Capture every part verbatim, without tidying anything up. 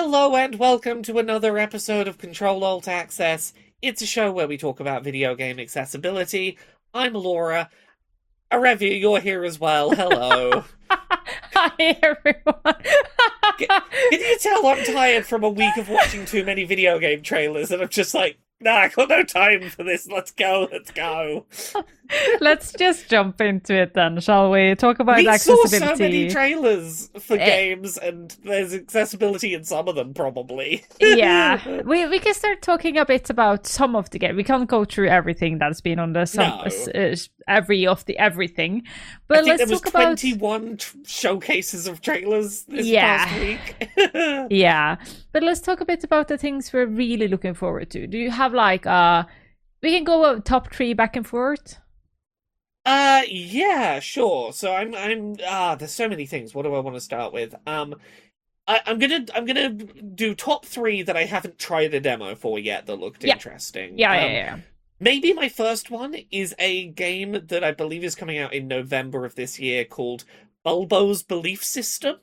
Hello and welcome to another episode of Control Alt Access. It's a show where we talk about video game accessibility. I'm Laura. Arevia, you're here as well. Hello. Hi, everyone. Can you tell I'm tired from a week of watching too many video game trailers and I'm just like, nah, I got no time for this. Let's go, let's go. Let's just jump into it then, shall we? Talk about we accessibility. saw so many trailers for Eh. games and there's accessibility in some of them, probably. Yeah, we we can start talking a bit about some of the game. We can't go through everything that's been on the some No. uh, every of the everything, I but think let's there was talk about twenty-one tr- showcases of trailers this Yeah. past week. yeah. But let's talk a bit about the things we're really looking forward to. Do you have like uh we can go uh, top three back and forth? Uh, yeah, sure. So I'm, I'm, ah, there's so many things. What do I want to start with? Um, I, I'm gonna, I'm gonna do top three that I haven't tried a demo for yet that looked Yeah. interesting. Yeah, Um, yeah, yeah. Maybe my first one is a game that I believe is coming out in November of this year called Bulbo's Belief System.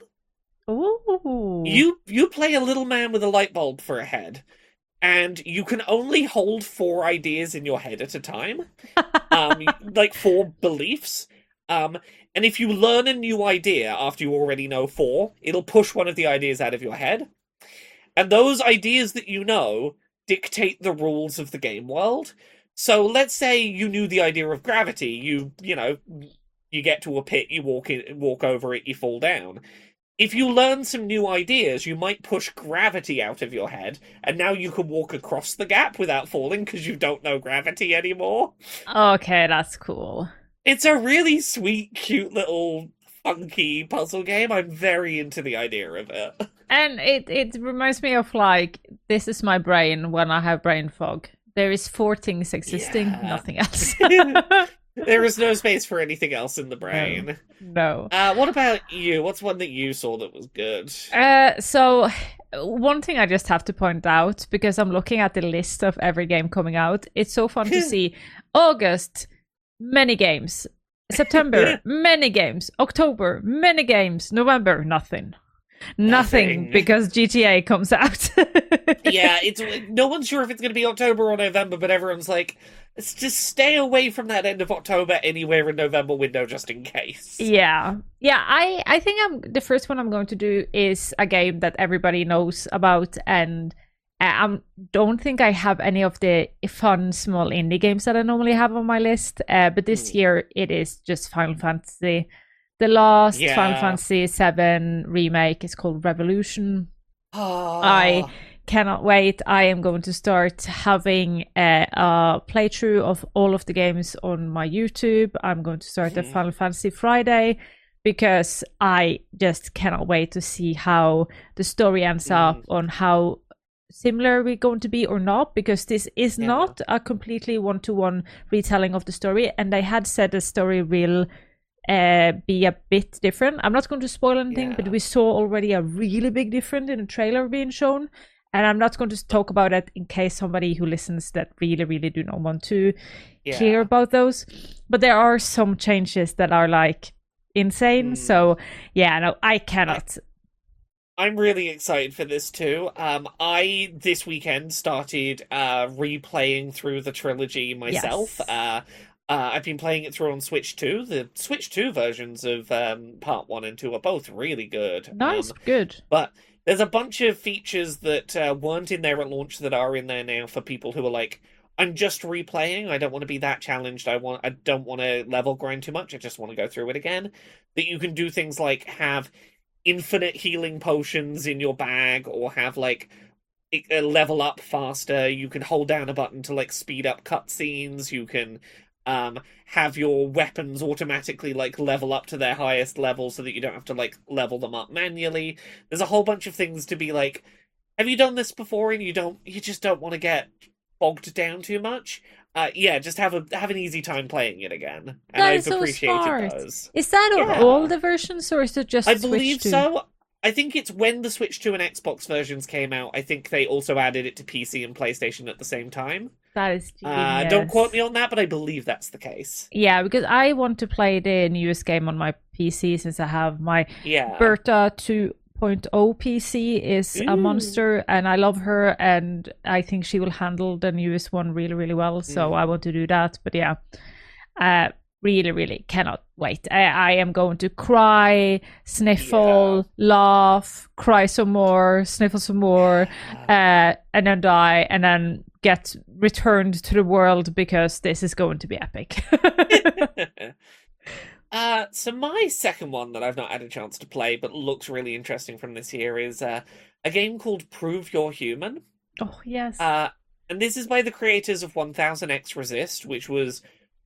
Ooh. You, you play a little man with a light bulb for a head, and you can only hold four ideas in your head at a time. um, like four beliefs. Um, and if you learn a new idea after you already know four, it'll push one of the ideas out of your head. And those ideas that you know dictate the rules of the game world. So let's say you knew the idea of gravity. You, you know, you get to a pit, you walk in, walk over it, you fall down. If you learn some new ideas, you might push gravity out of your head, and now you can walk across the gap without falling because you don't know gravity anymore. Okay, that's cool. It's a really sweet, cute little funky puzzle game. I'm very into the idea of it. And it, it reminds me of like, this is my brain when I have brain fog. There is four things existing, Yeah. nothing else. There is no space for anything else in the brain. No. Uh, what about you? What's one that you saw that was good? Uh, so, one thing I just have to point out, because I'm looking at the list of every game coming out, it's so fun to see August, many games. September, many games. October, many games. November, nothing. Nothing, Nothing. because G T A comes out. Yeah, it's no one's sure if it's going to be October or November, but everyone's like, let's just stay away from that end of October anywhere in November window just in case. Yeah. Yeah, I, I think I'm the first one I'm going to do is a game that everybody knows about, and I don't think I have any of the fun small indie games that I normally have on my list, uh, but this Hmm. year it is just Final Fantasy. The last Yeah. Final Fantasy seven remake is called Revolution. Ah. I cannot wait. I am going to start having a, a playthrough of all of the games on my YouTube. I'm going to start a Mhm. Final Fantasy Friday because I just cannot wait to see how the story ends up, Mm. on how similar we're going to be or not, because this is Yeah. not a completely one-to-one retelling of the story, and they had said the story will uh, be a bit different. I'm not going to spoil anything, Yeah. but we saw already a really big difference in the trailer being shown. And I'm not going to talk about it in case somebody who listens that really, really do not want to Yeah. hear about those. But there are some changes that are like insane. Mm. So yeah, no, I cannot. I'm really excited for this too. Um, I this weekend started uh replaying through the trilogy myself. Yes. Uh, uh, I've been playing it through on Switch two. The Switch two versions of um Part One and Two are both really good. Nice, Um, good. but there's a bunch of features that uh, weren't in there at launch that are in there now for people who are like, I'm just replaying. I don't want to be that challenged. I want. I don't want to level grind too much. I just want to go through it again. That you can do things like have infinite healing potions in your bag, or have like it- uh, level up faster. You can hold down a button to like speed up cutscenes. You can um have your weapons automatically like level up to their highest level so that you don't have to like level them up manually. There's a whole bunch of things to be like, have you done this before and you don't you just don't want to get bogged down too much? Uh yeah, just have a have an easy time playing it again. And That I've is so appreciated smart. those. Is that on Yeah. all the versions, or is it just I Switch believe two? so. I think it's when the Switch two and Xbox versions came out, I think they also added it to P C and PlayStation at the same time. That is Uh, genius. don't quote me on that, but I believe that's the case. Yeah, because I want to play the newest game on my P C since I have my Yeah. Berta point oh P C is Ooh. a monster, and I love her, and I think she will handle the newest one really, really well. So Mm. I want to do that. But yeah, uh, really, really cannot wait. I, I am going to cry, sniffle, laugh, cry some more, sniffle some more, uh, and then die, and then get returned to the world because this is going to be epic. uh, so my second one that I've not had a chance to play but looks really interesting from this year is uh, a game called Prove You're Human. Oh, yes. Uh, and this is by the creators of one thousand X Resist, which was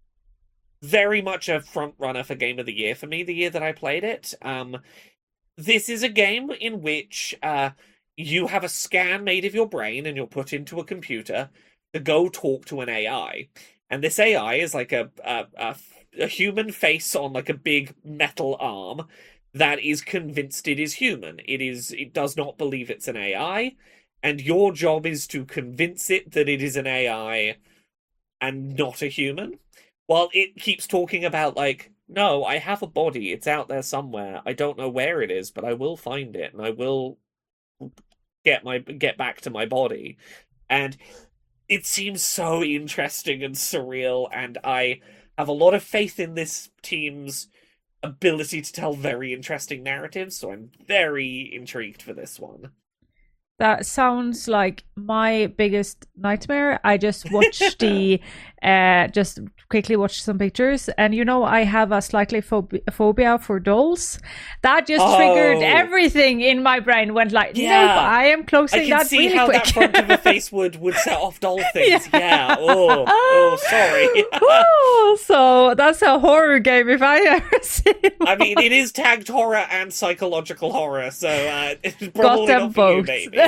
very much a front runner for Game of the Year for me the year that I played it. Um, this is a game in which uh, you have a scan made of your brain and you're put into a computer to go talk to an A I. And this A I is like a, a, a, a human face on like a big metal arm that is convinced it is human. It is. It does not believe it's an A I. And your job is to convince it that it is an A I and not a human. While it keeps talking about, like, no, I have a body. It's out there somewhere. I don't know where it is, but I will find it, and I will get my get back to my body. And it seems so interesting and surreal, and I have a lot of faith in this team's ability to tell very interesting narratives, so I'm very intrigued for this one. That sounds like my biggest nightmare. I just watched the, uh, just quickly watched some pictures, and you know, I have a slightly phobi- phobia for dolls. That just Oh. triggered everything in my brain. Went like, Yeah. nope, I am closing I can that see really how quick. that front of a face would, would set off doll things. Yeah. Yeah. Oh, oh, sorry. Woo! So that's a horror game if I ever see one. I mean, it is tagged horror and psychological horror, so uh, it's Got probably them not for you, both. baby.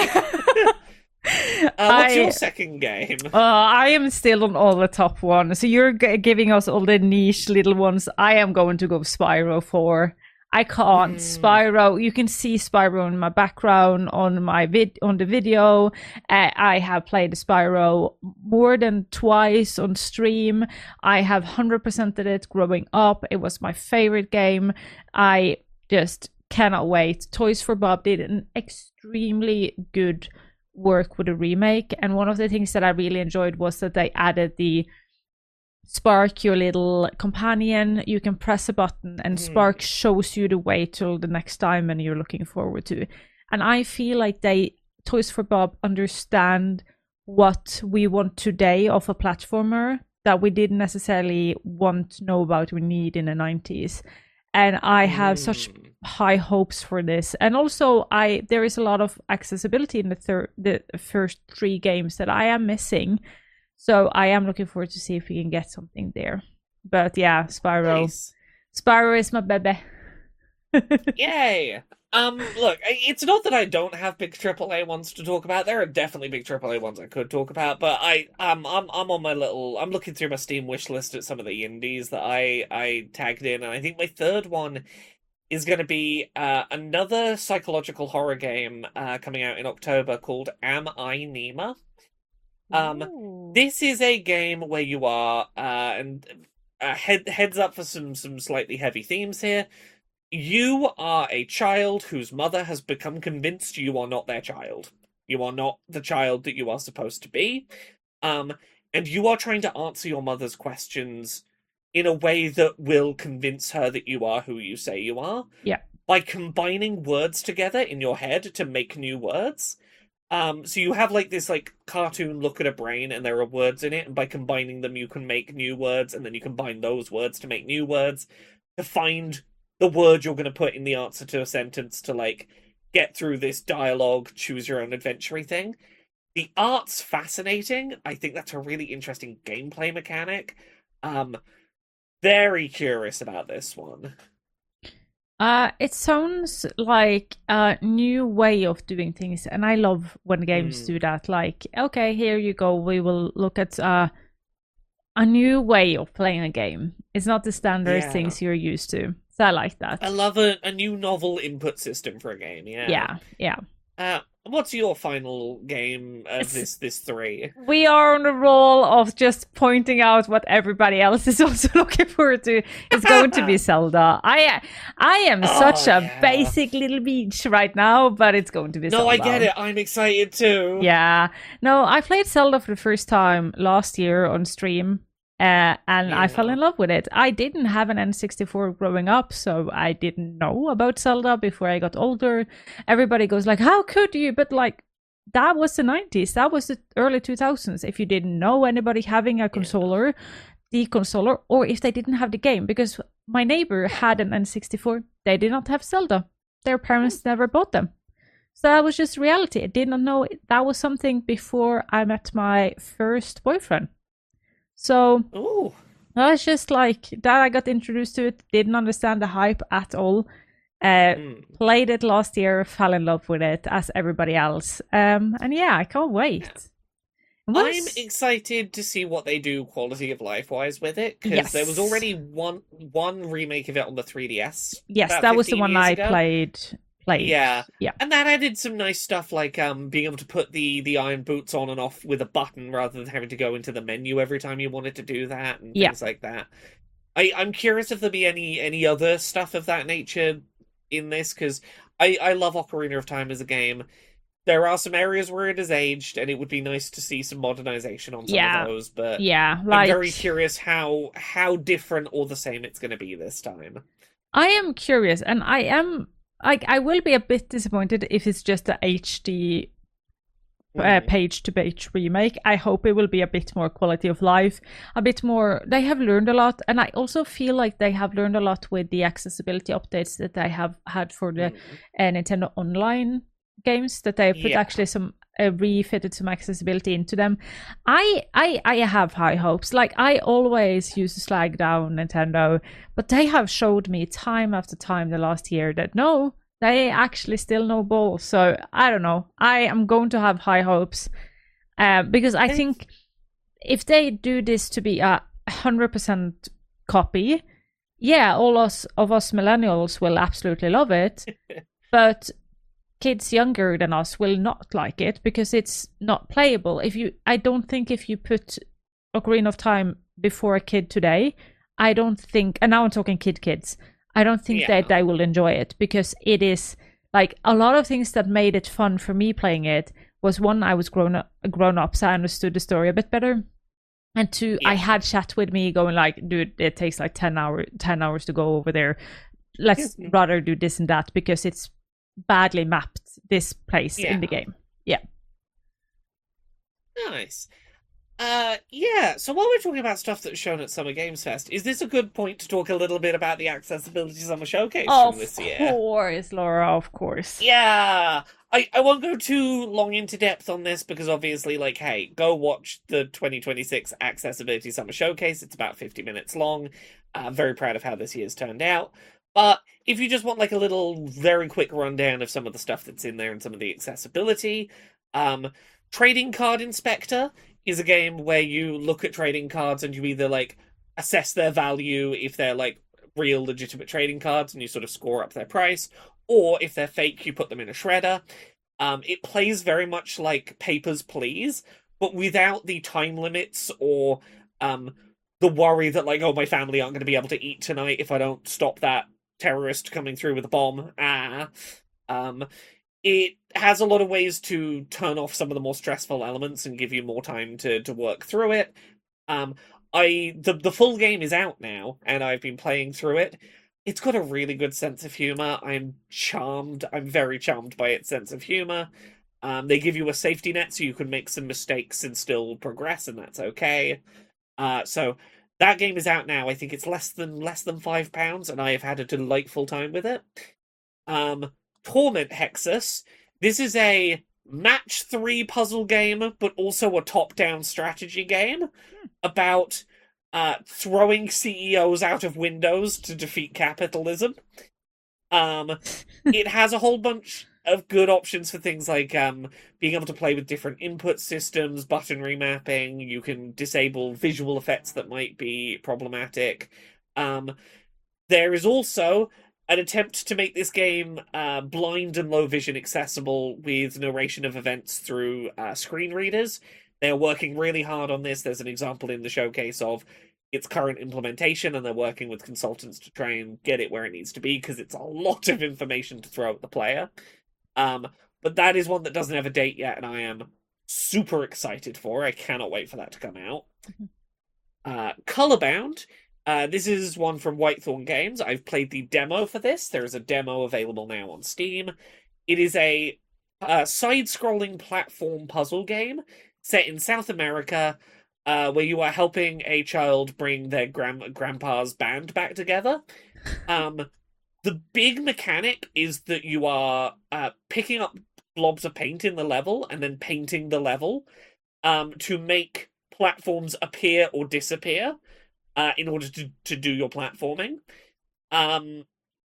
Uh, what's I- your second game? Uh, I am still on all the top ones. So you're g- giving us all the niche little ones. I am going to go Spyro four. I can't. Mm. Spyro. You can see Spyro in my background on my vid on the video. Uh, I have played Spyro more than twice on stream. I have one hundred percented it growing up. It was my favorite game. I just cannot wait. Toys for Bob did an extremely good work with a remake, and one of the things that I really enjoyed was that they added the Spark, your little companion. You can press a button and Mm. Spark shows you the way till the next time and you're looking forward to. And I feel like they Toys for Bob understand what we want today of a platformer that we didn't necessarily want to know about or need in the nineties. And I have such Mm. high hopes for this. And also, I there is a lot of accessibility in the third, the first three games that I am missing. So I am looking forward to see if we can get something there. But yeah, Spyro, Nice. Spyro is my baby. Yay! Um, look, I- it's not that I don't have big triple A ones to talk about. There are definitely big triple A ones I could talk about, but I, um, I'm, I'm on my little, I'm looking through my Steam wish list at some of the indies that I, I tagged in, and I think my third one is going to be uh, another psychological horror game uh, coming out in October called Am I Nima? Um, Ooh. This is a game where you are, uh, and uh, head, heads up for some, some slightly heavy themes here. You are a child whose mother has become convinced you are not their child. You are not the child that you are supposed to be. Um, and you are trying to answer your mother's questions in a way that will convince her that you are who you say you are. Yeah. By combining words together in your head to make new words. Um, so you have like this like cartoon look at a brain and there are words in it, and by combining them you can make new words, and then you combine those words to make new words to find the word you're going to put in the answer to a sentence to like get through this dialogue, choose your own adventure thing. The art's fascinating. I think that's a really interesting gameplay mechanic. Um, very curious about this one. Uh, it sounds like a new way of doing things, and I love when games Mm. do that. Like, okay, here you go. We will look at uh, a new way of playing a game. It's not the standard Yeah. things you're used to. So I like that. I love a, a new novel input system for a game. Yeah. yeah, yeah. Uh, what's your final game of this this three? We are on a roll of just pointing out what everybody else is also looking forward to. It's going to be Zelda. I I am Oh, such a yeah. basic little beach right now, but it's going to be No, Zelda. I get it. I'm excited too. Yeah. No, I played Zelda for the first time last year on stream. Uh, and I fell Yeah. in love with it. I didn't have an N sixty-four growing up, so I didn't know about Zelda before I got older. Everybody goes like, how could you? But like, that was the nineties. That was the early two thousands. If you didn't know anybody having a controller, the controller, or if they didn't have the game. Because my neighbor had an N sixty-four. They did not have Zelda. Their parents never bought them. So that was just reality. I did not know that was something before I met my first boyfriend. So Ooh. I was just like that. I got introduced to it, didn't understand the hype at all. Uh, Mm. Played it last year, fell in love with it as everybody else. Um, and yeah, I can't wait. Once- I'm excited to see what they do quality of life wise with it, because there was Yes. already one one remake of it on the three D S. yes, about that was the fifteen one years I ago. played. Played. Yeah. yeah, And that added some nice stuff like um being able to put the the iron boots on and off with a button rather than having to go into the menu every time you wanted to do that and Yeah. things like that. I I'm curious if there'll be any any other stuff of that nature in this, because I I love Ocarina of Time as a game. There are some areas where it has aged, and it would be nice to see some modernization on some Yeah. of those. But yeah. Like I'm very curious how how different or the same it's going to be this time. I am curious, and I am like I will be a bit disappointed if it's just a H D uh, Mm. page to page remake. I hope it will be a bit more quality of life, a bit more. They have learned a lot, and I also feel like they have learned a lot with the accessibility updates that they have had for the Mm. uh, Nintendo Online games. That they put Yeah. actually some uh, refitted some accessibility into them. I I I have high hopes. Like I always used to slag down Nintendo, but they have showed me time after time the last year that no, they actually still know balls. So I don't know. I am going to have high hopes uh, because I They- think if they do this to be a hundred percent copy, yeah, all us of us millennials will absolutely love it, but kids younger than us will not like it because it's not playable. If you, I don't think if you put Ocarina of Time before a kid today, I don't think, and now I'm talking kid kids, I don't think Yeah. that they will enjoy it because it is like a lot of things that made it fun for me playing it was one, I was grown up, grown up, so I understood the story a bit better. And two, I Yeah. had chat with me going like, dude, it takes like ten hour, ten hours to go over there. Let's Mhm. rather do this and that because it's badly mapped this place in the Yeah. game. Yeah. Nice. Uh, yeah, so while we're talking about stuff that's shown at Summer Games Fest, is this a good point to talk a little bit about the Accessibility Summer Showcase Of from this year? course, Laura, of course. Yeah, I, I won't go too long into depth on this because obviously, like, hey, go watch the twenty twenty-six Accessibility Summer Showcase. It's about fifty minutes long. I'm very proud of how this year's turned out. But if you just want, like, a little very quick rundown of some of the stuff that's in there and some of the accessibility, um, Trading Card Inspector is a game where you look at trading cards and you either, like, assess their value if they're, like, real legitimate trading cards and you sort of score up their price, or if they're fake, you put them in a shredder. Um, it plays very much like Papers, Please, but without the time limits or um, the worry that, like, oh, my family aren't going to be able to eat tonight if I don't stop that terrorist coming through with a bomb. Ah. Um, it has a lot of ways to turn off some of the more stressful elements and give you more time to, to work through it. Um, I the the full game is out now, and I've been playing through it. It's got a really good sense of humor. I'm charmed. I'm very charmed by its sense of humor. Um, they give you a safety net so you can make some mistakes and still progress, and that's okay. Uh, so that game is out now. I think it's less than less than five pounds, and I have had a delightful time with it. Um, Torment Hexus. This is a match three puzzle game, but also a top-down strategy game about uh, throwing C E Os out of windows to defeat capitalism. Um, it has a whole bunch of good options for things like um, being able to play with different input systems, button remapping. You can disable visual effects that might be problematic. Um, there is also an attempt to make this game uh, blind and low vision accessible with narration of events through uh, screen readers. They're working really hard on this. There's an example in the showcase of its current implementation, and they're working with consultants to try and get it where it needs to be, because it's a lot of information to throw at the player. Um, but that is one that doesn't have a date yet, and I am super excited for. I cannot wait for that to come out. Mm-hmm. Uh, Colorbound. Uh, this is one from Whitethorn Games. I've played the demo for this. There is a demo available now on Steam. It is a uh, side-scrolling platform puzzle game set in South America, uh, where you are helping a child bring their grand- grandpa's band back together. Um, the big mechanic is that you are uh, picking up blobs of paint in the level and then painting the level um, to make platforms appear or disappear uh, in order to, to do your platforming. Um,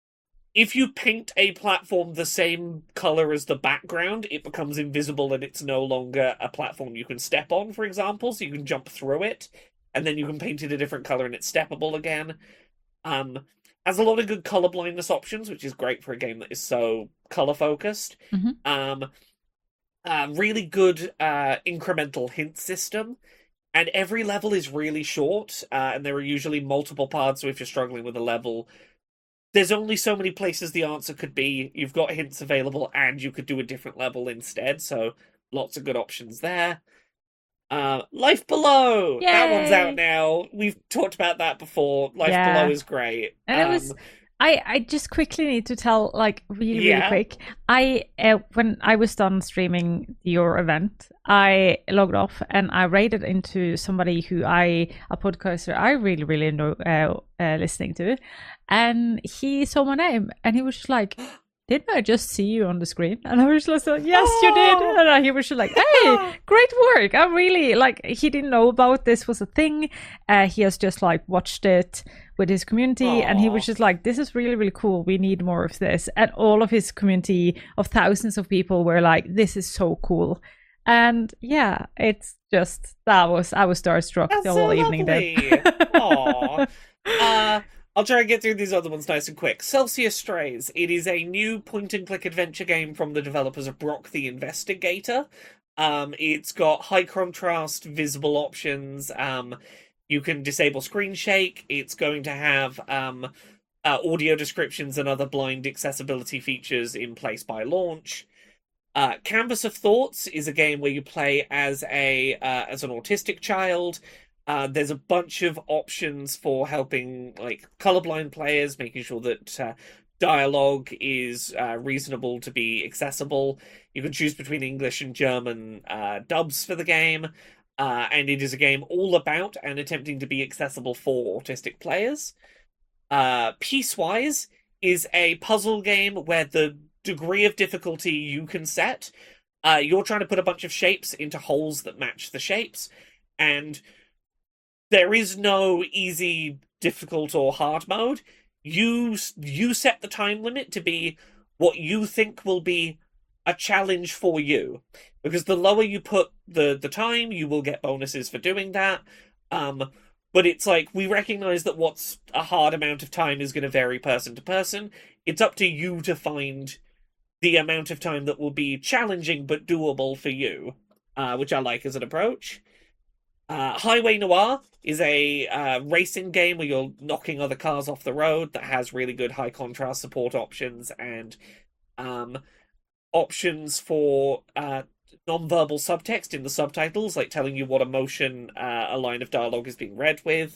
if you paint a platform the same color as the background, it becomes invisible and it's no longer a platform you can step on, for example, so you can jump through it, and then you can paint it a different color and it's steppable again. Um, has a lot of good color blindness options, which is great for a game that is so color focused. Mm-hmm. Um, uh, really good uh, incremental hint system, and every level is really short, uh, and there are usually multiple paths, so if you're struggling with a level, there's only so many places the answer could be. You've got hints available, and you could do a different level instead, so lots of good options there. Uh, Life Below! Yay! That one's out now. We've talked about that before. Life Yeah. Below is great. And um, it was... I, I just quickly need to tell, like, really, Yeah. really quick. I uh, when I was done streaming your event, I logged off and I raided into somebody who I, a podcaster I really, really know uh, uh, listening to. And he saw my name and he was just like, didn't I just see you on the screen? And I was just like, yes, you did. And he was just like, hey, great work. I really, like, he didn't know about this was a thing. Uh, he has just, like, watched it with his community. Aww. And he was just like, this is really, really cool. We need more of this. And all of his community of thousands of people were like, this is so cool. And yeah, it's just, that was, I was starstruck That's the whole so evening lovely. there. Aww. Uh, I'll try and get through these other ones nice and quick. Celsius Strays. It is a new point-and-click adventure game from the developers of Brock the Investigator. Um, it's got high contrast, visible options. Um, you can disable screen shake. It's going to have um, uh, audio descriptions and other blind accessibility features in place by launch. Uh, Canvas of Thoughts is a game where you play as a uh, as an autistic child. Uh, there's a bunch of options for helping, like, colorblind players, making sure that uh, dialogue is uh, reasonable to be accessible. You can choose between English and German uh, dubs for the game, uh, and it is a game all about and attempting to be accessible for autistic players. Uh, Piecewise is a puzzle game where the degree of difficulty you can set, uh, you're trying to put a bunch of shapes into holes that match the shapes, and there is no easy, difficult, or hard mode. You you set the time limit to be what you think will be a challenge for you. Because the lower you put the, the time, you will get bonuses for doing that. Um, but it's like, we recognize that what's a hard amount of time is going to vary person to person. It's up to you to find the amount of time that will be challenging but doable for you, uh, which I like as an approach. Uh, Highway Noir is a uh, racing game where you're knocking other cars off the road that has really good high contrast support options and um, options for uh, non-verbal subtext in the subtitles, like telling you what emotion uh, a line of dialogue is being read with.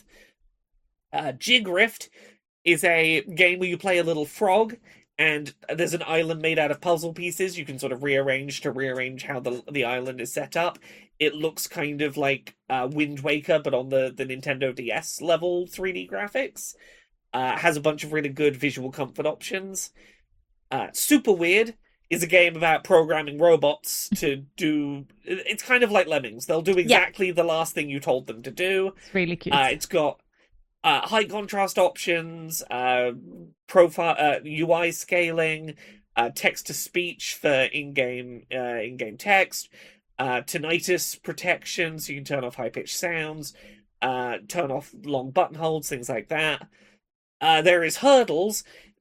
Uh, Jig Rift is a game where you play a little frog, and there's an island made out of puzzle pieces. You can sort of rearrange to rearrange how the the island is set up. It looks kind of like uh, Wind Waker, but on the, the Nintendo D S level three D graphics. Uh, has a bunch of really good visual comfort options. Uh, Super Weird is a game about programming robots to do... It's kind of like Lemmings. They'll do exactly yeah. the last thing you told them to do. It's really cute. Uh, it's got uh, high contrast options, uh, profile uh, U I scaling, uh, text-to-speech for in-game uh, in-game text, Uh, tinnitus protection, so you can turn off high-pitched sounds, uh, turn off long button holds, things like that. Uh, there is Hurdles.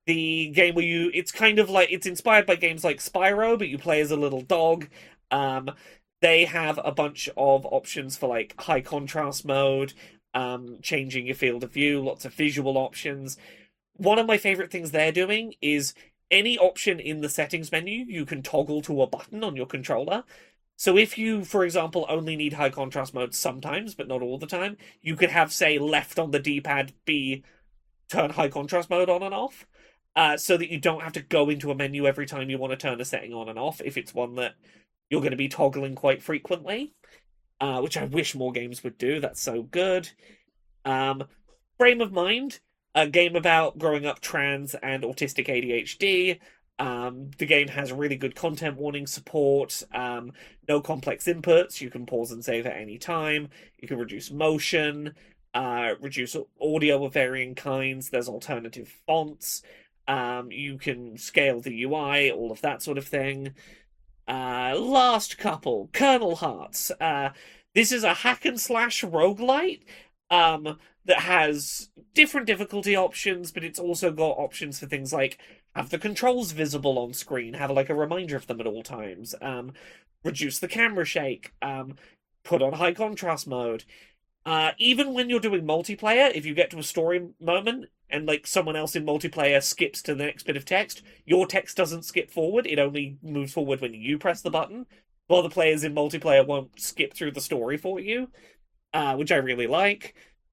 the game where you it's kind of like it's inspired by games like Spyro, but you play as a little dog. Um, they have a bunch of options for like high contrast mode, um, changing your field of view, lots of visual options. One of my favorite things they're doing is any option in the settings menu you can toggle to a button on your controller. So if you, for example, only need high contrast mode sometimes, but not all the time, you could have, say, left on the D-pad be turn high contrast mode on and off, uh, so that you don't have to go into a menu every time you want to turn a setting on and off if it's one that you're going to be toggling quite frequently, uh, which I wish more games would do. That's so good. Um, Frame of Mind, a game about growing up trans and autistic A D H D. Um, the game has really good content warning support, um, no complex inputs, you can pause and save at any time, you can reduce motion, uh, reduce audio of varying kinds, there's alternative fonts, um, you can scale the U I, all of that sort of thing. Uh, last couple, Kernel Hearts. Uh, this is a hack and slash roguelite, um, that has different difficulty options, but it's also got options for things like have the controls visible on screen, have like a reminder of them at all times, um, reduce the camera shake, um, put on high contrast mode. Uh, even when you're doing multiplayer, if you get to a story moment and like someone else in multiplayer skips to the next bit of text, your text doesn't skip forward, it only moves forward when you press the button, while the players in multiplayer won't skip through the story for you, uh, which I really like.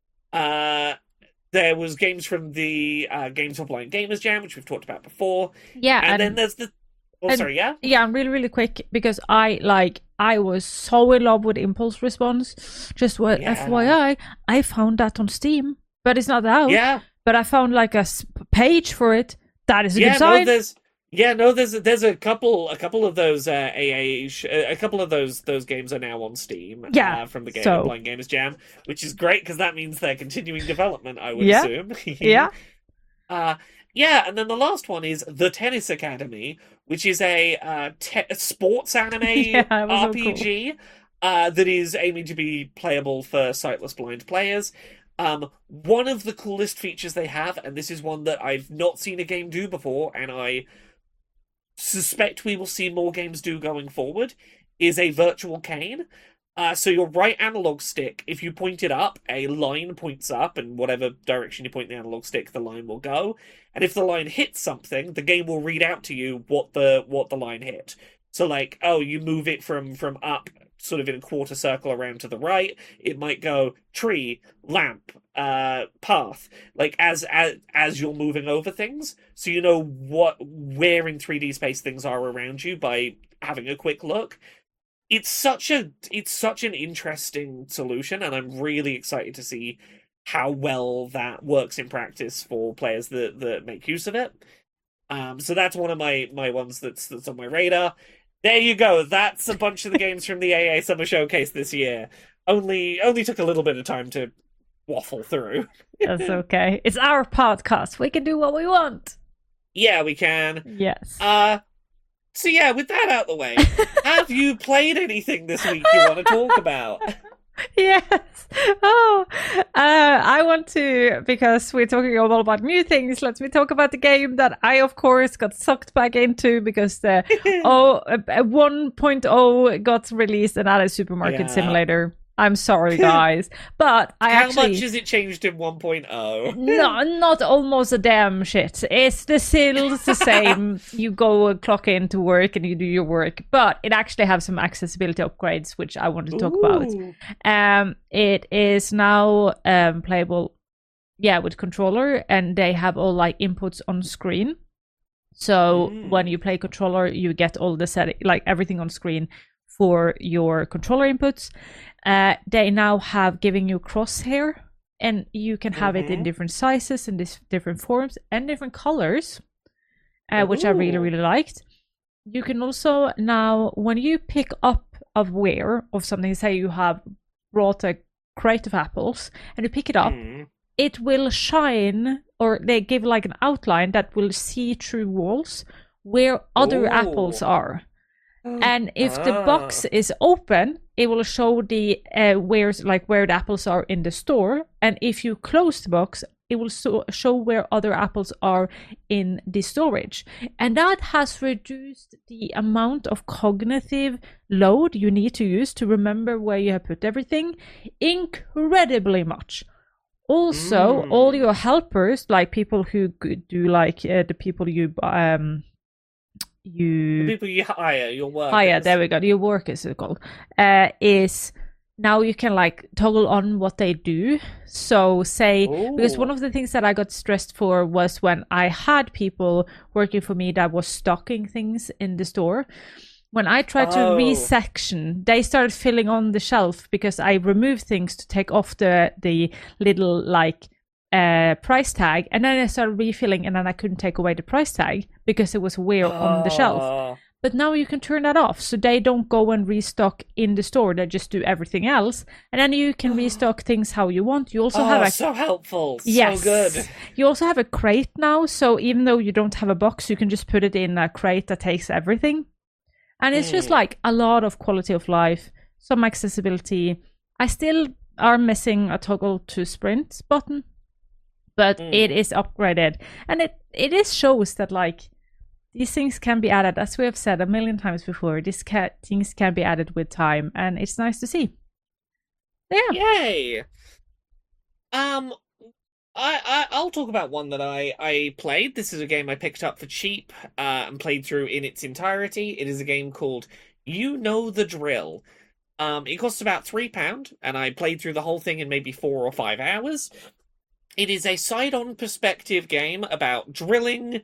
Uh, There was games from the uh, Games for Blind Gamers Jam, which we've talked about before. Yeah, and, and then there's the. Oh, and, sorry, yeah. Yeah, really, really quick because I like I was so in love with Impulse Response. Just what Yeah. F Y I, I found that on Steam, but it's not out. Yeah, But I found like a s- page for it. That is a yeah. good sign. No, there's yeah, no, there's there's a couple a couple of those uh, A A sh- a couple of those those games are now on Steam. Yeah, uh, from the Game so- Blind Gamers Jam, which is great because that means they're continuing development. I would Yeah. assume. Yeah. Uh, yeah, and then the last one is The Tennis Academy, which is a uh, te- sports anime Yeah, it was so R P G uh, that is aiming to be playable for sightless blind players. Um, one of the coolest features they have, and this is one that I've not seen a game do before, and I suspect we will see more games do going forward, is a virtual cane. Uh, so your right analog stick, if you point it up, a line points up, and whatever direction you point the analog stick, the line will go. And if the line hits something, the game will read out to you what the what the line hit. So like, oh, you move it from from up, sort of in a quarter circle around to the right, it might go tree, lamp, uh, path, like as as as you're moving over things, so you know what where in three D space things are around you by having a quick look. It's such a it's such an interesting solution, and I'm really excited to see how well that works in practice for players that, that make use of it. Um, so that's one of my, my ones that's that's on my radar. There you go. That's a bunch of the games from the A A Summer Showcase this year. Only only took a little bit of time to waffle through. That's okay. It's our podcast. We can do what we want. Yeah, we can. Yes. Uh so yeah, with that out the way, have you played anything this week you want to talk about? Yes. Oh, uh, I want to, because we're talking all about new things, let me talk about the game that I, of course, got sucked back into because the oh, uh, one point oh got released, and that is Supermarket Yeah. Simulator. I'm sorry, guys. But I How actually... much has it changed in one point oh? No, not almost a damn shit. It's the still the same. You go and clock in to work and you do your work, but it actually has some accessibility upgrades, which I want to talk about. Ooh. Um, it is now um playable, yeah, with controller, and they have all like inputs on screen. So Mm. when you play controller, you get all the setting, like everything on screen for your controller inputs. Uh, they now have giving you crosshair, and you can have it in Mhm. different sizes and this different forms and different colors, uh, which I really, Ooh. really liked. You can also now, when you pick up a wear of something, say you have brought a crate of apples and you pick it up, Mm. it will shine, or they give like an outline that will see through walls where other Ooh. apples are. And if the Ah. box is open, it will show the uh, where's like where the apples are in the store, and if you close the box, it will so- show where other apples are in the storage. And that has reduced the amount of cognitive load you need to use to remember where you have put everything incredibly much. Also, Mm. all your helpers, like people who do like uh, the people you um you The people you hire, your workers. hire, there we go, your workers is called, uh, is now you can like toggle on what they do. So say, Ooh. because one of the things that I got stressed for was when I had people working for me that was stocking things in the store. When I tried to Oh. resection, they started filling on the shelf because I removed things to take off the the little like uh, price tag, and then I started refilling, and then I couldn't take away the price tag because it was weird on the shelf. Oh. But now you can turn that off, so they don't go and restock in the store. They just do everything else, and then you can restock things how you want. You also Oh, have a so helpful. yes, So good. You also have a crate now, so even though you don't have a box, you can just put it in a crate that takes everything. And it's just Mm. like a lot of quality of life, some accessibility. I still are missing a toggle to sprint button, but Mm. it is upgraded. And it, it is shows that like these things can be added, as we have said a million times before, these ca- things can be added with time, and it's nice to see. Yeah. Yay! Um, I, I I'll talk about one that I I played. This is a game I picked up for cheap uh, and played through in its entirety. It is a game called You Know the Drill. Um, it costs about three pound, and I played through the whole thing in maybe four or five hours. It is a side-on perspective game about drilling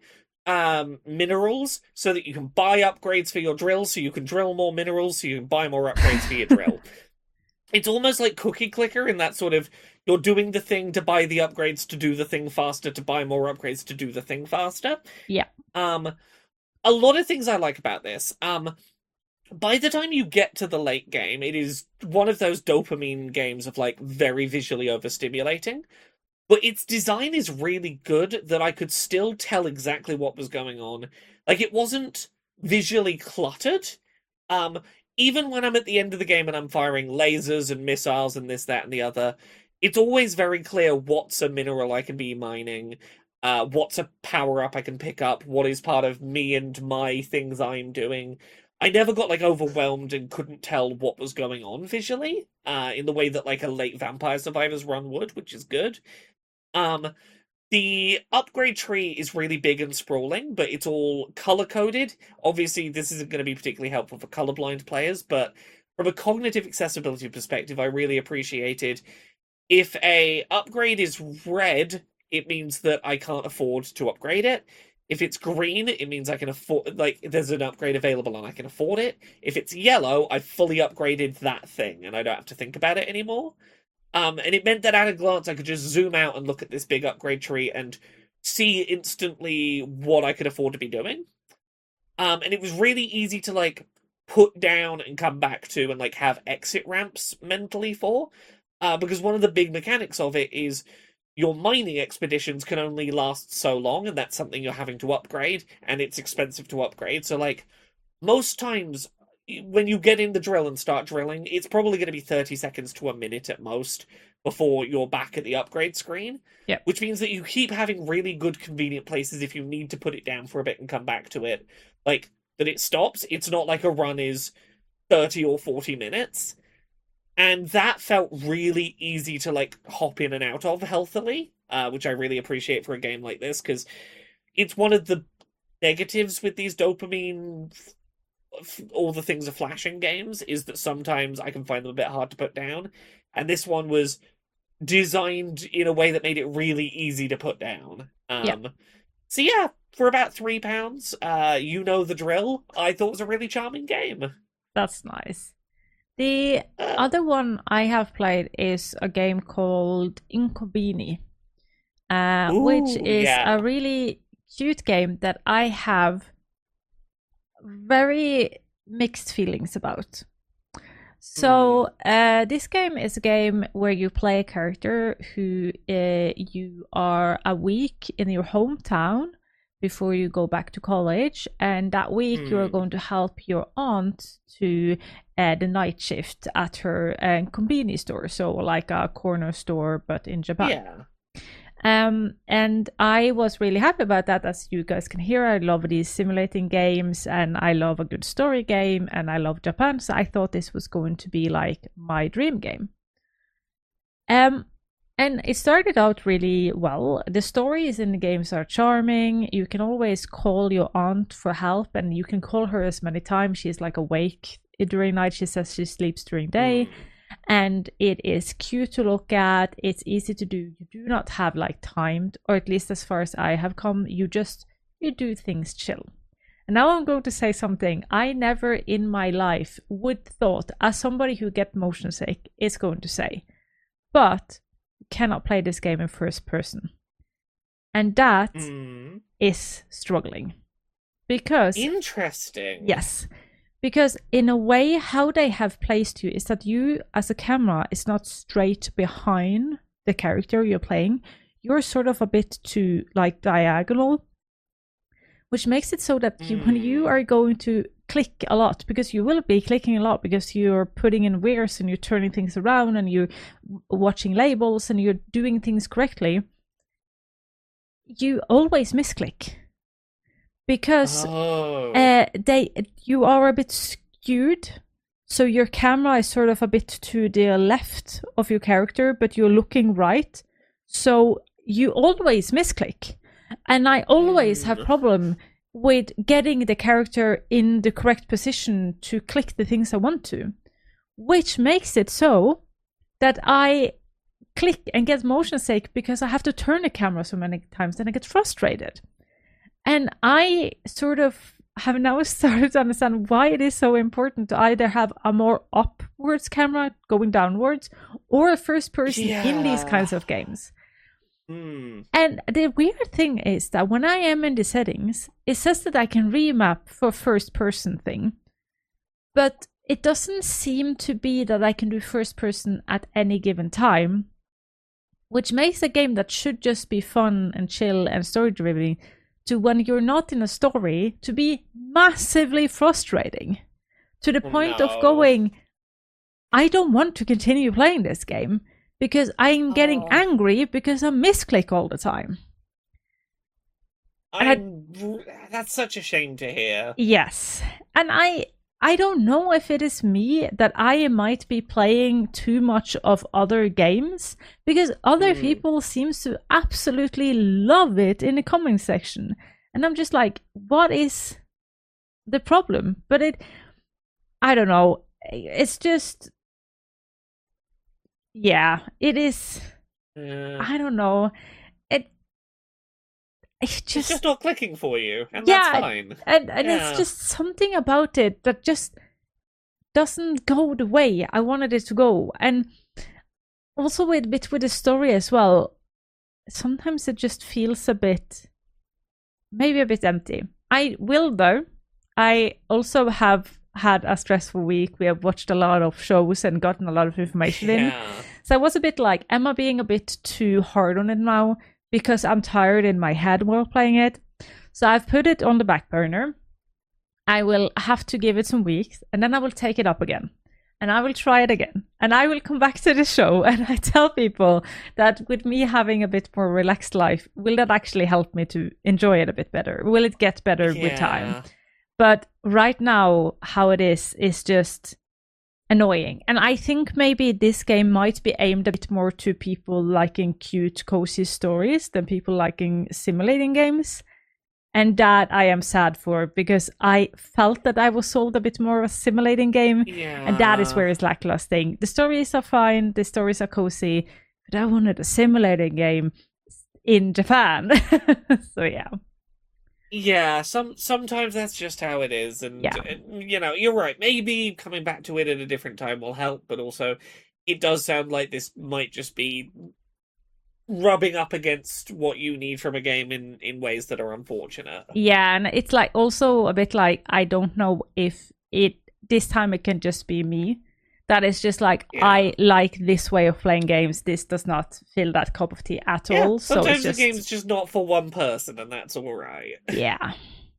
um minerals so that you can buy upgrades for your drill, so you can drill more minerals, so you can buy more upgrades for your drill. It's almost like Cookie Clicker in that sort of you're doing the thing to buy the upgrades to do the thing faster, to buy more upgrades to do the thing faster. Yeah. Um, a lot of things I like about this. Um, by the time you get to the late game, it is one of those dopamine games of like very visually overstimulating. But its design is really good that I could still tell exactly what was going on. Like, it wasn't visually cluttered. Um, even when I'm at the end of the game and I'm firing lasers and missiles and this, that, and the other, it's always very clear what's a mineral I can be mining, uh, what's a power-up I can pick up, what is part of me and my things I'm doing. I never got, like, overwhelmed and couldn't tell what was going on visually, uh, in the way that, like, a late Vampire Survivors run would, which is good. Um, the upgrade tree is really big and sprawling, but it's all color-coded. Obviously, this isn't going to be particularly helpful for colorblind players, but from a cognitive accessibility perspective, I really appreciated if a upgrade is red, it means that I can't afford to upgrade it. If it's green, it means I can afford, like, there's an upgrade available and I can afford it. If it's yellow, I've fully upgraded that thing and I don't have to think about it anymore. Um, and it meant that at a glance, I could just zoom out and look at this big upgrade tree and see instantly what I could afford to be doing. Um, and it was really easy to, like, put down and come back to and, like, have exit ramps mentally for. Uh, because one of the big mechanics of it is your mining expeditions can only last so long, and that's something you're having to upgrade, and it's expensive to upgrade. So, like, most times when you get in the drill and start drilling, it's probably going to be thirty seconds to a minute at most before you're back at the upgrade screen. Yeah. Which means that you keep having really good, convenient places if you need to put it down for a bit and come back to it. Like, that it stops. It's not like a run is thirty or forty minutes. And that felt really easy to, like, hop in and out of healthily, uh, which I really appreciate for a game like this, because it's one of the negatives with these dopamine all the things are flashing games is that sometimes I can find them a bit hard to put down, and this one was designed in a way that made it really easy to put down. Um, Yeah. So yeah, for about three pounds, uh, You Know the Drill, I thought was a really charming game. That's nice. The Uh, other one I have played is a game called Inconveni, uh, which Ooh, is yeah. a really cute game that I have very mixed feelings about. So uh, this game is a game where you play a character who uh, you are a week in your hometown before you go back to college, and that week Mm. you are going to help your aunt to uh, the night shift at her uh, convenience store, so like a corner store but in Japan. Yeah. Um, and I was really happy about that. As you guys can hear, I love these simulating games, and I love a good story game, and I love Japan, so I thought this was going to be like my dream game. Um, and it started out really well. The stories in the games are charming. You can always call your aunt for help, and you can call her as many times. She's like awake during night. She says she sleeps during day. Mm. And it is cute to look at. It's easy to do. You do not have like timed, or at least as far as I have come, you just you do things chill. And now I'm going to say something I never in my life would thought, as somebody who get motion sick, is going to say. But you cannot play this game in first person, and that Mm. is struggling because Interesting. yes. Because in a way, how they have placed you is that you, as a camera, is not straight behind the character you're playing. You're sort of a bit too like diagonal, which makes it so that you, when you Mm. are going to click a lot, because you will be clicking a lot because you're putting in weirs and you're turning things around and you're watching labels and you're doing things correctly, you always misclick. Because Oh. uh, they you are a bit skewed, so your camera is sort of a bit to the left of your character, but you're looking right, so you always misclick, and I always have Mm. problem with getting the character in the correct position to click the things I want to, which makes it so that I click and get motion sick because I have to turn the camera so many times and I get frustrated. And I sort of have now started to understand why it is so important to either have a more upwards camera going downwards or a first person in these Yeah. kinds of games. Mm. And the weird thing is that when I am in the settings, it says that I can remap for first person thing, but it doesn't seem to be that I can do first person at any given time, which makes a game that should just be fun and chill and story driven to, when you're not in a story, to be massively frustrating to the Oh, point no. of going, I don't want to continue playing this game because I'm getting Oh. angry because I misclick all the time. And I- I'm, that's such a shame to hear. Yes. And I I don't know if it is me that I might be playing too much of other games, because other Mm. people seems to absolutely love it in the comment section. And I'm just like, what is the problem? But it I don't know. It's just yeah, it is Yeah. I don't know. It it's It's just just not clicking for you, and Yeah, that's fine. and and Yeah. it's just something about it that just doesn't go the way I wanted it to go. And also with a bit with the story as well, sometimes it just feels a bit maybe a bit empty. I will though. I also have had a stressful week. We have watched a lot of shows and gotten a lot of information in. Yeah. So I was a bit like, am I being a bit too hard on it now? Because I'm tired in my head while playing it. So I've put it on the back burner. I will have to give it some weeks, and then I will take it up again. And I will try it again. And I will come back to the show, and I tell people that with me having a bit more relaxed life, will that actually help me to enjoy it a bit better? Will it get better with time? Yeah. But right now, how it is, is just annoying. And I think maybe this game might be aimed a bit more to people liking cute, cozy stories than people liking simulating games. And that I am sad for, because I felt that I was sold a bit more of a simulating game. Yeah. And that is where it's lacklusting. The stories are fine, the stories are cozy, but I wanted a simulating game in Japan. So yeah. Yeah, some sometimes that's just how it is, and Yeah. uh, you know, you're right. Maybe coming back to it at a different time will help, but also, it does sound like this might just be rubbing up against what you need from a game in in ways that are unfortunate. Yeah, and it's like also a bit like I don't know if it this time it can just be me that is just like, Yeah. I like this way of playing games. This does not fill that cup of tea at Yeah, all. So sometimes it's just... the game's just not for one person, and that's all right. Yeah.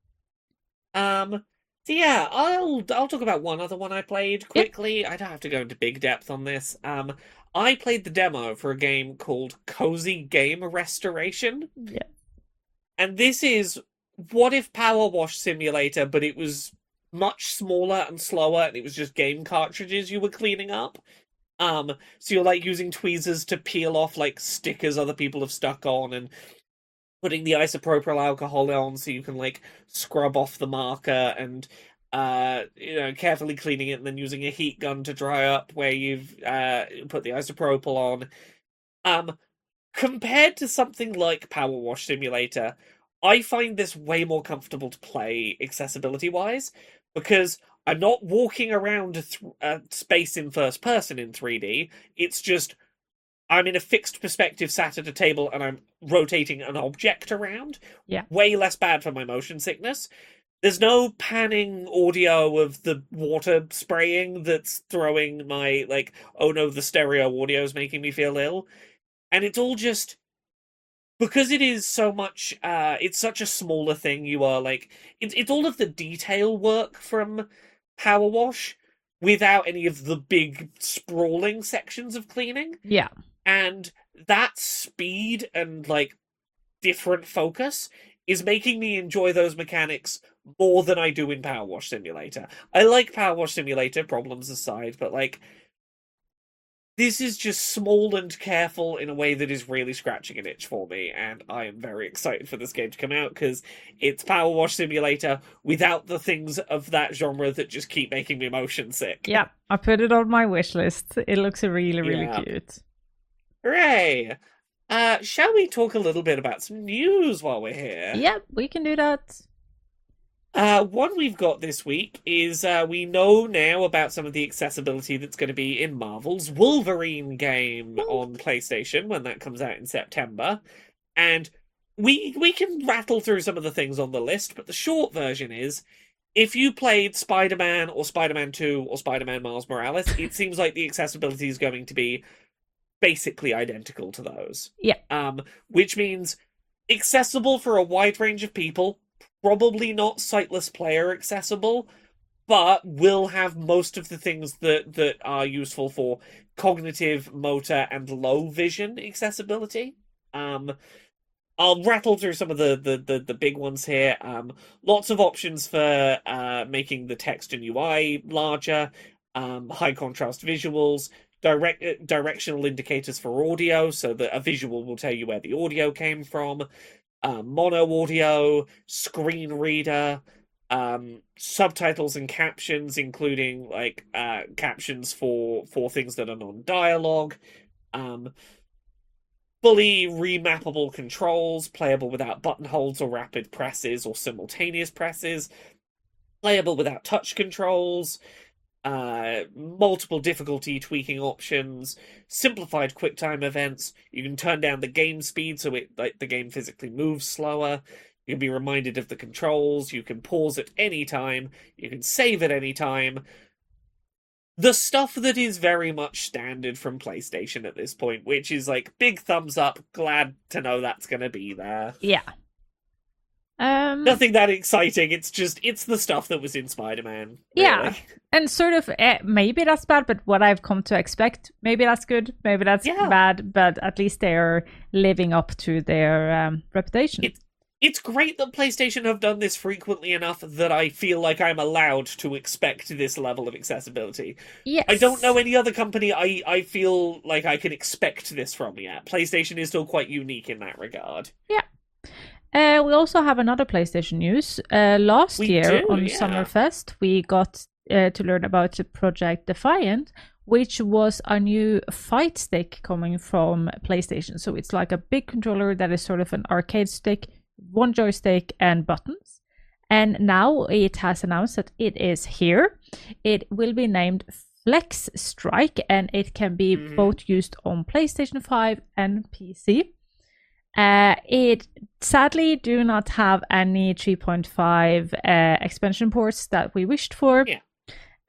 Um. So yeah, I'll I'll talk about one other one I played quickly. I don't have to go into big depth on this. Um, I played the demo for a game called Cozy Game Restoration. Yeah. And this is what if Power Wash Simulator, but it was much smaller and slower, and it was just game cartridges you were cleaning up. Um, so you're like using tweezers to peel off like stickers other people have stuck on, and putting the isopropyl alcohol on so you can like scrub off the marker, and uh, you know, carefully cleaning it, and then using a heat gun to dry up where you've uh put the isopropyl on. Um, compared to something like Power Wash Simulator, I find this way more comfortable to play accessibility-wise, because I'm not walking around a, th- a space in first person in three D. It's just I'm in a fixed perspective sat at a table and I'm rotating an object around. Yeah. Way less bad for my motion sickness. There's no panning audio of the water spraying that's throwing my, like, oh no, the stereo audio is making me feel ill. And it's all just... Because it is so much, uh, it's such a smaller thing, you are like, it's, it's all of the detail work from Power Wash without any of the big sprawling sections of cleaning. Yeah. And that speed and, like, different focus is making me enjoy those mechanics more than I do in Power Wash Simulator. I like Power Wash Simulator, problems aside, but, like, this is just small and careful in a way that is really scratching an itch for me, and I am very excited for this game to come out, because it's Power Wash Simulator without the things of that genre that just keep making me motion sick. Yeah, I put it on my wish list. It looks really, really Yeah. cute. Hooray! Uh, shall we talk a little bit about some news while we're here? Yeah, we can do that. Uh, one we've got this week is uh, we know now about some of the accessibility that's going to be in Marvel's Wolverine game on PlayStation when that comes out in September. And we we can rattle through some of the things on the list, but the short version is, if you played Spider-Man or Spider-Man two or Spider-Man Miles Morales, it seems like the accessibility is going to be basically identical to those. Yeah. Um, which means accessible for a wide range of people, probably not sightless player accessible, but will have most of the things that, that are useful for cognitive, motor, and low vision accessibility. Um, I'll rattle through some of the, the, the, the big ones here. Um, lots of options for uh, making the text and U I larger, um, high contrast visuals, direct directional indicators for audio, so that a visual will tell you where the audio came from, uh, mono audio, screen reader, um, subtitles and captions, including like uh, captions for for things that are non-dialogue, um, fully remappable controls, playable without button holds or rapid presses or simultaneous presses, playable without touch controls, uh, multiple difficulty tweaking options, simplified QuickTime events. You can turn down the game speed so it like the game physically moves slower. You can be reminded of the controls. You can pause at any time. You can save at any time. The stuff that is very much standard from PlayStation at this point, which is like big thumbs up. Glad to know that's going to be there. Yeah. Um, Nothing that exciting. It's just, it's the stuff that was in Spider-Man. Really. Yeah. And sort of, eh, maybe that's bad, but what I've come to expect, maybe that's good, maybe that's Yeah. bad, but at least they're living up to their um, reputation. It, it's great that PlayStation have done this frequently enough that I feel like I'm allowed to expect this level of accessibility. Yes. I don't know any other company I, I feel like I can expect this from yet. PlayStation is still quite unique in that regard. Yeah. Uh, we also have another PlayStation news. Uh, last We year do, on yeah. Summerfest, we got uh, to learn about the Project Defiant, which was a new fight stick coming from PlayStation. So it's like a big controller that is sort of an arcade stick, one joystick and buttons. And now it has announced that it is here. It will be named Flex Strike, and it can be Mhm. both used on PlayStation five and P C. Uh, it sadly do not have any three point five uh, expansion ports that we wished for. Yeah.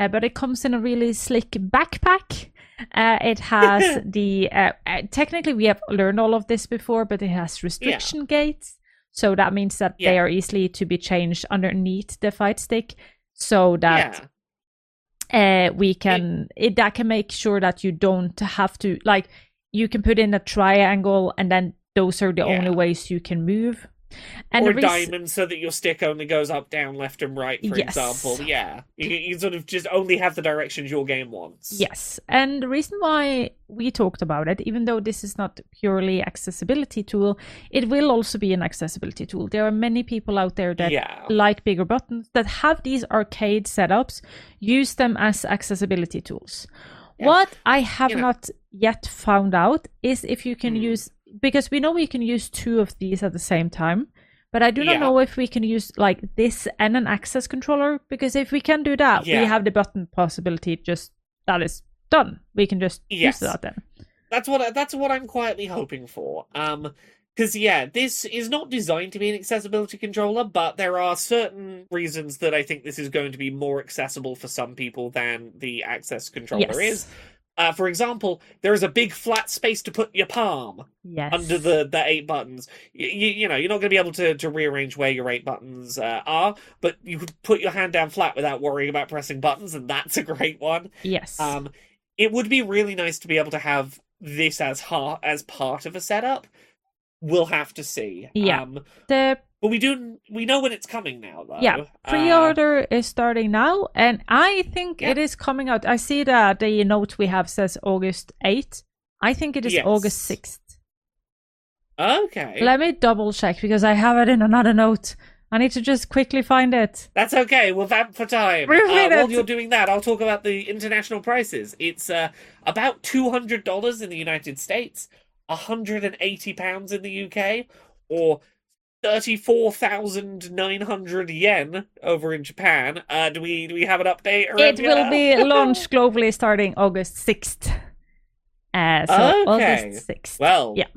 uh, but it comes in a really slick backpack. Uh, it has the uh, uh, technically we have learned all of this before, but it has restriction yeah. gates, so that means that yeah. they are easily to be changed underneath the fight stick, so that yeah. uh, we can it, it that can make sure that you don't have to, like, you can put in a triangle and then those are the yeah. only ways you can move. And or reason... diamond, so that your stick only goes up, down, left, and right, for yes. example. Yeah, you, you sort of just only have the directions your game wants. Yes, and the reason why we talked about it, even though this is not purely accessibility tool, it will also be an accessibility tool. There are many people out there that yeah. like bigger buttons, that have these arcade setups, use them as accessibility tools. Yeah. What I have you know. not yet found out is if you can mm. use... Because we know we can use two of these at the same time, but I do not yeah. know if we can use like this and an access controller, because if we can do that, yeah. we have the button possibility, just that is done. We can just yes. use that then. That's what that's what I'm quietly hoping for. Um, because yeah, this is not designed to be an accessibility controller, but there are certain reasons that I think this is going to be more accessible for some people than the access controller yes. is. Uh, for example, there is a big flat space to put your palm yes. under the, the eight buttons. You, you, you know, you're not going to be able to, to rearrange where your eight buttons uh, are, but you could put your hand down flat without worrying about pressing buttons, and that's a great one. Yes. Um, it would be really nice to be able to have this as ha- as part of a setup. We'll have to see. Yeah. Um, the But we do we know when it's coming now, though. Yeah, pre-order uh, is starting now, and I think yeah. it is coming out. I see that the note we have says August eighth. I think it is yes. August sixth. Okay. Let me double check, because I have it in another note. I need to just quickly find it. That's okay, we'll vamp for time. Uh, while you're doing that, I'll talk about the international prices. It's uh, about two hundred dollars in the United States, one hundred eighty pounds in the U K, or thirty-four thousand nine hundred yen over in Japan. Uh, do we do we have an update? It will be launched globally starting August sixth. Uh, so okay. August sixth. Well, yeah.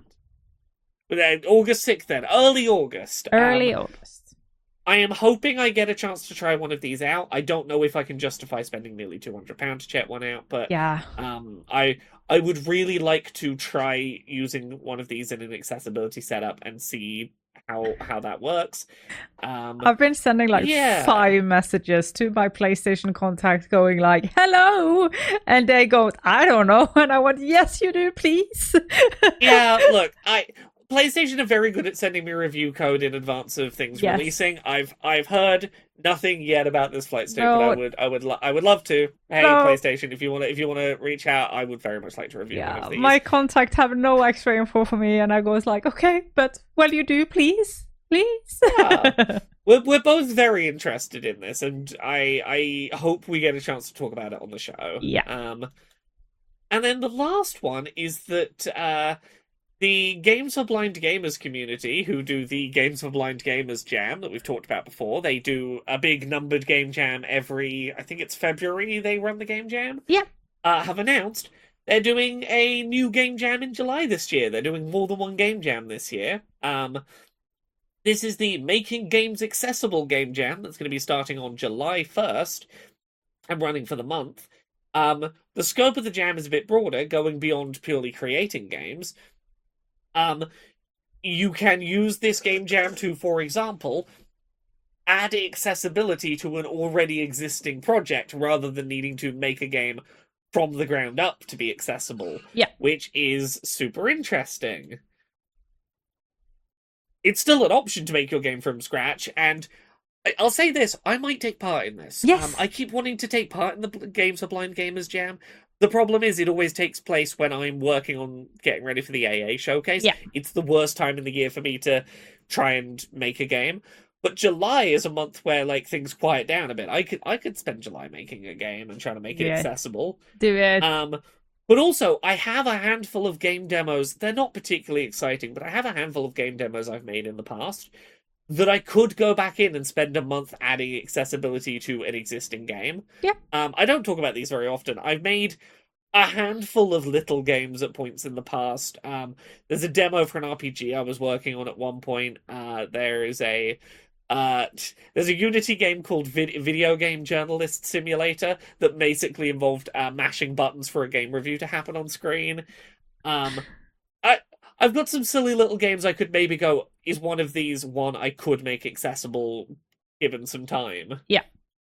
August sixth then. Early August. Early um, August. I am hoping I get a chance to try one of these out. I don't know if I can justify spending nearly two hundred pounds to check one out, but yeah. um, I I would really like to try using one of these in an accessibility setup and see how how that works. Um, I've been sending like yeah. five messages to my PlayStation contact going like, hello, and they go, I don't know, and I went, yes you do, please. Yeah, look, I PlayStation are very good at sending me review code in advance of things yes. releasing. I've I've heard nothing yet about this flight stick, no. but I would I would lo- I would love to. Hey, no. PlayStation, if you want to if you want to reach out, I would very much like to review yeah, one of these. My contact have no extra info for me, and I goes like, okay, but will you do, please, please? Yeah. we're we're both very interested in this, and I I hope we get a chance to talk about it on the show. Yeah. Um, and then the last one is that uh. The Games for Blind Gamers community, who do the Games for Blind Gamers Jam that we've talked about before, they do a big numbered game jam every, I think it's February they run the game jam. Yeah. Uh, have announced they're doing a new game jam in July this year. They're doing more than one game jam this year. Um, this is the Making Games Accessible game jam that's going to be starting on July first and running for the month. Um, the scope of the jam is a bit broader, going beyond purely creating games. Um, you can use this game jam to, for example, add accessibility to an already existing project rather than needing to make a game from the ground up to be accessible. Yeah. Which is super interesting. It's still an option to make your game from scratch, and I'll say this, I might take part in this. Yes. Um, I keep wanting to take part in the Games for Blind Gamers Jam. The problem is it always takes place when I'm working on getting ready for the A A showcase. Yeah. It's the worst time in the year for me to try and make a game. But July is a month where like things quiet down a bit. I could I could spend July making a game and trying to make it yeah. accessible. Do it. Um, but also, I have a handful of game demos. They're not particularly exciting, but I have a handful of game demos I've made in the past that I could go back in and spend a month adding accessibility to an existing game. Yeah. Um, I don't talk about these very often. I've made a handful of little games at points in the past. Um, there's a demo for an R P G I was working on at one point. Uh, there is a Uh, there's a Unity game called Vid- Video Game Journalist Simulator that basically involved uh, mashing buttons for a game review to happen on screen. Um, I I've got some silly little games I could maybe go. Is one of these one I could make accessible given some time? Yeah.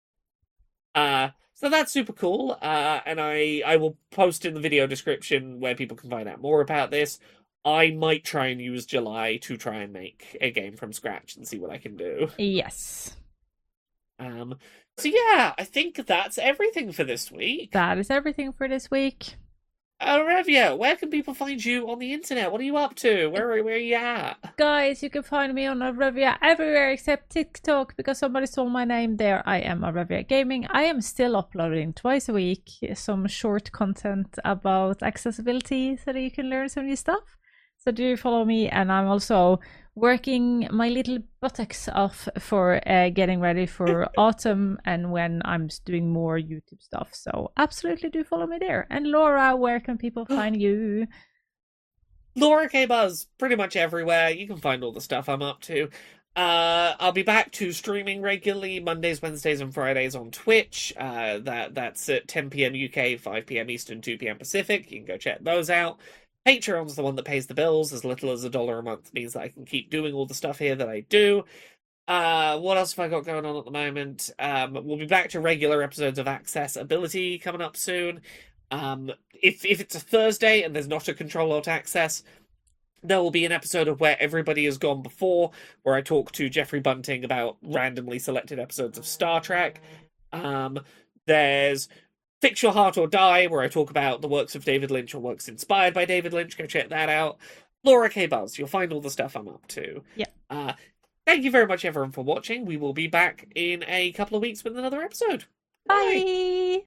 Uh, so that's super cool. Uh, and I I will post in the video description where people can find out more about this. I might try and use July to try and make a game from scratch and see what I can do. Yes. Um, so yeah, I think that's everything for this week. That is everything for this week. Aurevia, where can people find you on the internet? What are you up to? Where are, where are you at? Guys, you can find me on Aurevia everywhere except TikTok because somebody stole my name there. I am Aurevia Gaming. I am still uploading twice a week some short content about accessibility so that you can learn some new stuff. So do follow me, and I'm also working my little buttocks off for uh, getting ready for autumn and when I'm doing more YouTube stuff. So absolutely do follow me there. And Laura, where can people find you? Laura K Buzz, pretty much everywhere. You can find all the stuff I'm up to. Uh, I'll be back to streaming regularly Mondays, Wednesdays, and Fridays on Twitch. Uh, that that's at ten p.m. U K, five p.m. Eastern, two p.m. Pacific. You can go check those out. Patreon's the one that pays the bills. As little as a dollar a month means that I can keep doing all the stuff here that I do. Uh, what else have I got going on at the moment? Um, we'll be back to regular episodes of Accessibility coming up soon. Um, if if it's a Thursday and there's not a Control Alt Access, there will be an episode of Where Everybody Has Gone Before, where I talk to Jeffrey Bunting about randomly selected episodes of Star Trek. Um, there's Fix Your Heart or Die, where I talk about the works of David Lynch or works inspired by David Lynch. Go check that out. Laura K Buzz, you'll find all the stuff I'm up to. Yeah. Uh, thank you very much, everyone, for watching. We will be back in a couple of weeks with another episode. Bye. Bye.